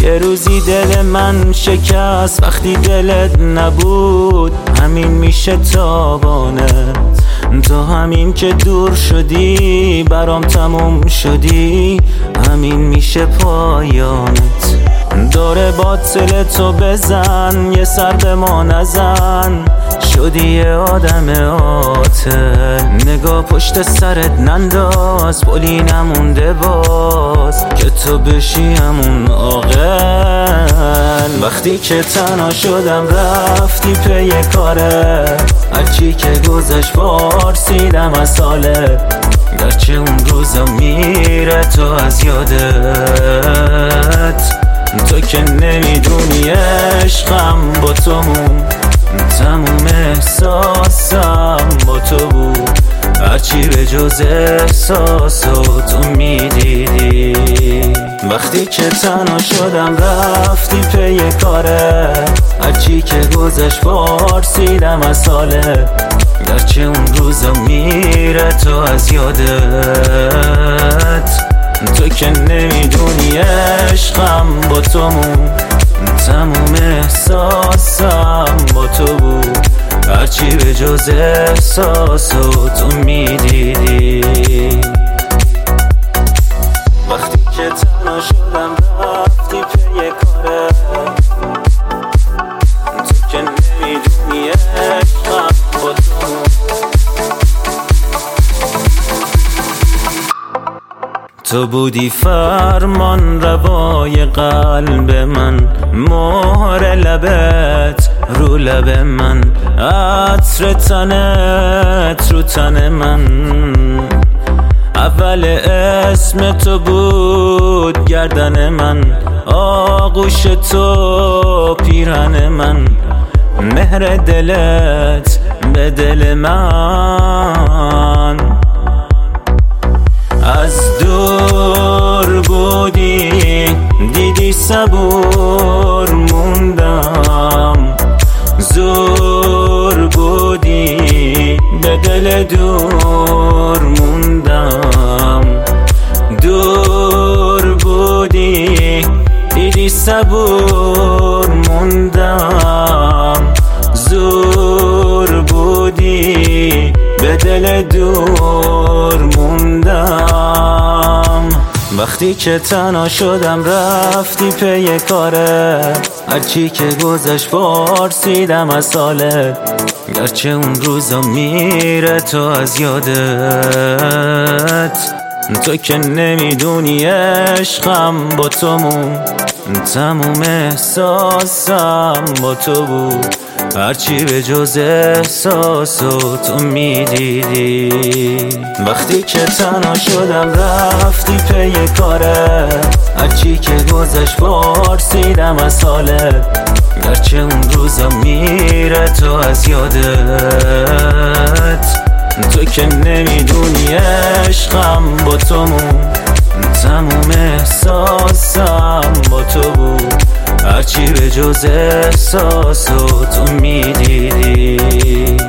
یه روزی دل من شکست وقتی دلت نبود، همین میشه تابانه. تو همین که دور شدی برام تموم شدی، همین میشه پایانت. داره باطل تو بزن، یه سر به ما نزن، شدی یه آدم عاطل. نگاه پشت سرت ننداز، پلی نمونده باز که تو بشی همون عاقل. وقتی که تنها شدم رفتی پی کاره، هرچی که گذشت پرسیدم از حالت، گرچه اون روزا میره تو از یادت. تو که نمیدونی عشقم با تو تموم احساسم با تو بود، هرچی به جز احساساتو میدیدی. وقتی که تنها شدم رفتی پی کاره، هرچی که گذشت پرسیدم از حالت، گرچه اون روزا میره تو از یادت. تو که نمیدونی عشقم با تو تموم احساسم با تو بود، هرچی به جز احساساتو میدیدی. وقتی که تنها شدم رفتی پی کاره، تو که نمیدونی عشقم با تو. تو بودی فرمان روای قلب من، مهر لبت رو لب من، عطر تنت رو تن من. اول اسم تو بود گردن من، آغوش تو پیرهن من، مهر دلت به دل من. از دور بودی دیدی صبور موندم، زور بودی به دل دور موندم. دور بودی دیدی صبور موندم، زور بودی به دل دور موندم. وقتی که تنها شدم رفتی پی کاره، هرچی که گذشت پرسیدم از حالت، گرچه اون روزا میره تو از یادت. تو که نمیدونی عشقم با تو تموم احساسم با تو بود، هرچی به جز احساساتو میدیدی. وقتی که تنها شدم رفتی پی کاره، هرچی که گذشت پرسیدم از حالت، گرچه اون روزا میره تو از یادت. تو که نمیدونی عشقم با تو تموم احساسم با تو بود، هرچی به جز احساساتو میدیدی.